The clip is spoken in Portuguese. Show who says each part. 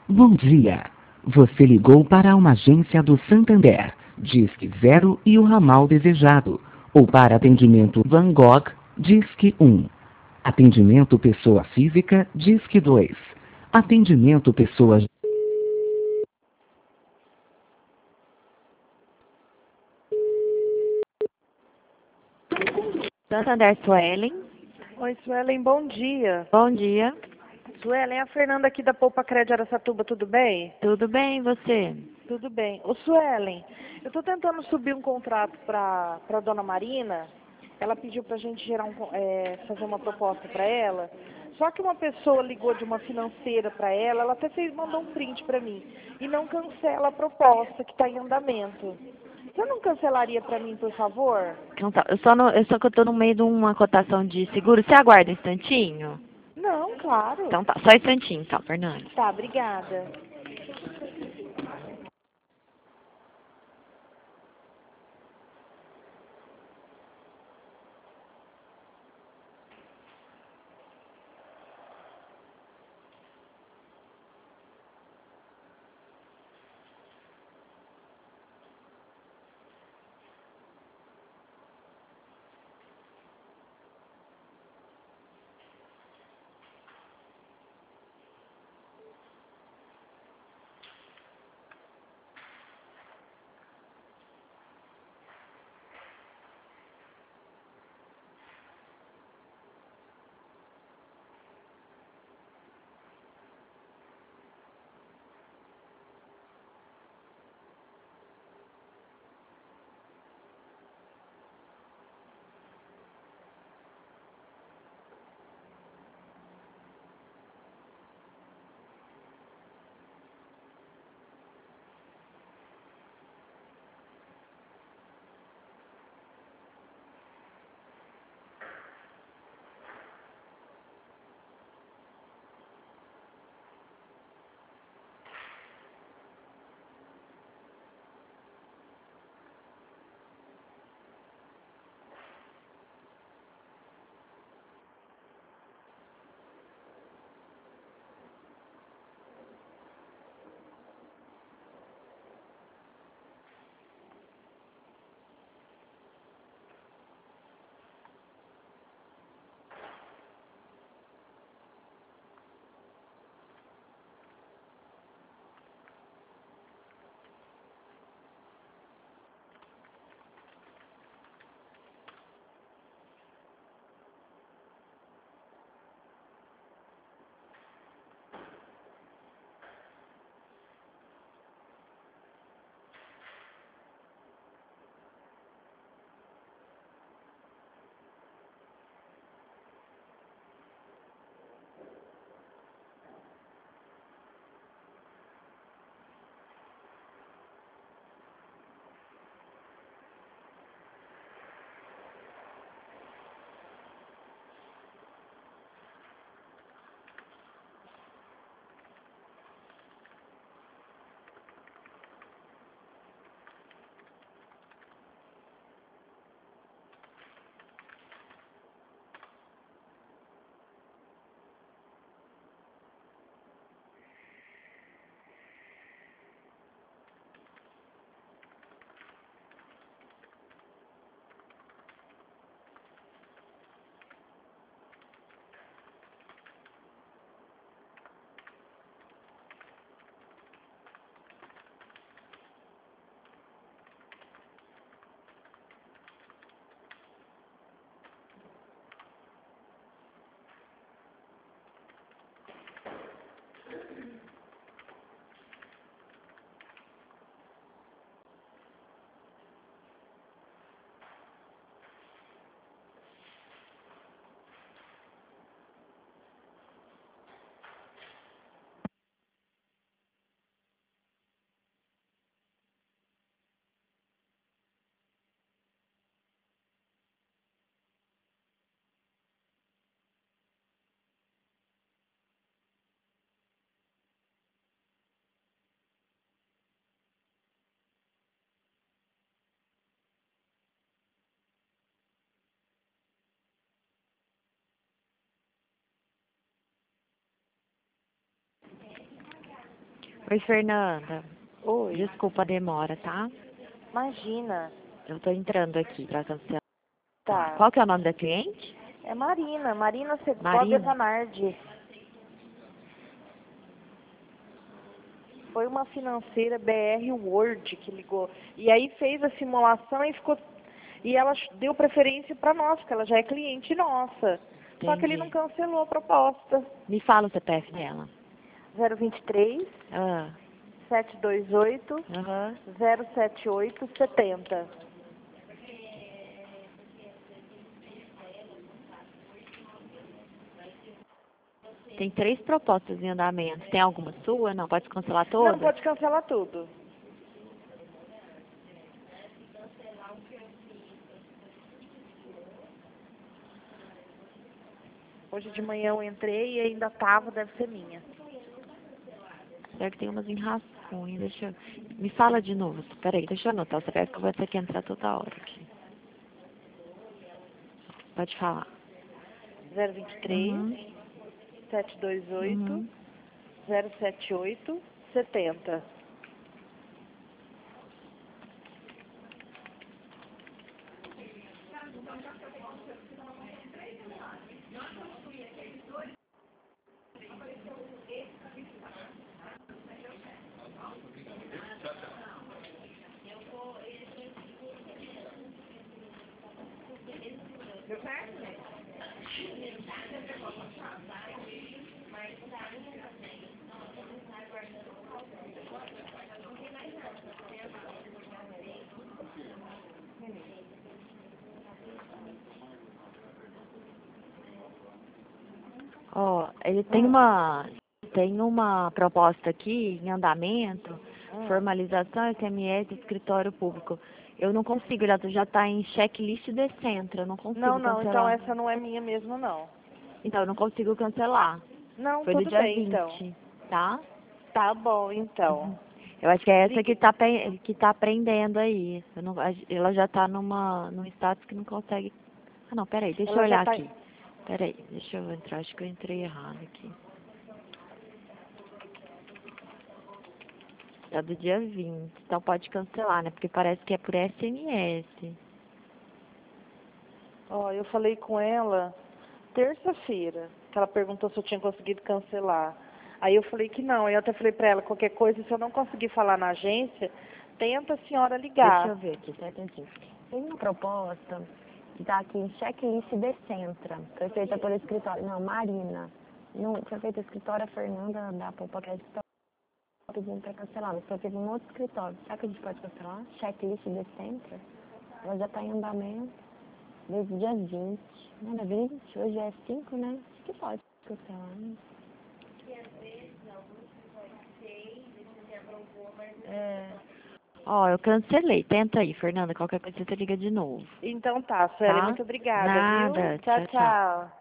Speaker 1: Bom dia. Você ligou para uma agência do Santander, Disque 0 e o ramal desejado. Ou para atendimento Van Gogh, Disque 1. Atendimento pessoa física, Disque 2. Atendimento pessoa...
Speaker 2: Santander Suelen.
Speaker 3: Oi, Suelen, bom dia.
Speaker 2: Bom dia.
Speaker 3: Suelen, é a Fernanda aqui da Poupa Crédito Araçatuba, tudo bem?
Speaker 2: Tudo bem, e você?
Speaker 3: Tudo bem. Ô, Suelen, eu estou tentando subir um contrato para a dona Marina. Ela pediu para a gente fazer uma proposta para ela. Só que uma pessoa ligou de uma financeira para ela, ela até mandou um print para mim. E não cancela a proposta que está em andamento. Você não cancelaria para mim, por favor?
Speaker 2: Então tá, eu só que eu tô no meio de uma cotação de seguro. Você aguarda um instantinho?
Speaker 3: Não, claro.
Speaker 2: Então tá, só um instantinho, então, Fernanda.
Speaker 3: Tá, obrigada.
Speaker 2: Oi, Fernanda.
Speaker 3: Oi.
Speaker 2: Desculpa a demora, tá?
Speaker 3: Imagina.
Speaker 2: Eu tô entrando aqui pra cancelar.
Speaker 3: Tá.
Speaker 2: Qual que é o nome da cliente?
Speaker 3: É Marina. Marina Segovia
Speaker 2: Marina?
Speaker 3: Zanardi. Foi uma financeira BR Word que ligou. E aí fez a simulação e ficou. E ela deu preferência para nós, porque ela já é cliente nossa. Só que ele não
Speaker 2: Entendi.
Speaker 3: cancelou a proposta.
Speaker 2: Me fala o CPF dela.
Speaker 3: 023
Speaker 2: Ah,
Speaker 3: 728
Speaker 2: aham.
Speaker 3: 078 70.
Speaker 2: Tem 3 propostas em andamento. Tem alguma sua? Não, pode cancelar
Speaker 3: Não,
Speaker 2: todas?
Speaker 3: pode cancelar tudo. Hoje de manhã eu entrei e ainda tava, deve ser minha.
Speaker 2: Será que tem umas em rascunho? Deixa eu... Me fala de novo. Peraí, deixa eu anotar. Você que eu vou ter que entrar toda hora aqui. Pode falar.
Speaker 3: 023
Speaker 2: Uhum.
Speaker 3: 728
Speaker 2: Uhum.
Speaker 3: 078 70.
Speaker 2: Ó, ele tem uma proposta aqui em andamento, formalização SMS, escritório público. Eu não consigo, ele já está em checklist de centro, eu não consigo
Speaker 3: Não, não, então
Speaker 2: cancelar.
Speaker 3: essa não é minha mesmo, não.
Speaker 2: Então, eu não consigo cancelar.
Speaker 3: Não,
Speaker 2: Foi do
Speaker 3: tudo
Speaker 2: dia
Speaker 3: bem,
Speaker 2: 20,
Speaker 3: então.
Speaker 2: tá?
Speaker 3: Tá bom, então.
Speaker 2: Eu acho que é essa
Speaker 3: Ligue-
Speaker 2: que tá prendendo aí. Ela já tá num status que não consegue. Ah, não, peraí, deixa eu
Speaker 3: Ela já
Speaker 2: olhar
Speaker 3: tá.
Speaker 2: aqui. Peraí, deixa eu entrar, acho que eu entrei errado aqui. Tá do dia 20, então pode cancelar, né? Porque parece que é por SMS.
Speaker 3: Ó, eu falei com ela terça-feira, que ela perguntou se eu tinha conseguido cancelar. Aí eu falei que não. Aí eu até falei pra ela, qualquer coisa, se eu não conseguir falar na agência, tenta a senhora
Speaker 2: Deixa eu
Speaker 3: ligar.
Speaker 2: ver aqui, certinho. Tem uma proposta que tá aqui em checklist de Centra. Foi feita pelo escritório. Não, Marina. Não, foi feita escritório, a Fernanda da Poupa, que é escritório, pedindo para cancelar. Mas foi feito um outro escritório. Será que a gente pode cancelar? Checklist de Centra. Ela já está em andamento desde o dia 20. Não, é 20, hoje é 5, né? Acho que pode cancelar, né? É. Ó, eu cancelei. Tenta aí, Fernanda. Qualquer coisa você liga de novo.
Speaker 3: Então tá, Suelen,
Speaker 2: Tá?
Speaker 3: muito obrigada, viu?
Speaker 2: Nada.
Speaker 3: Tchau,
Speaker 2: Tchau, tchau.
Speaker 3: tchau.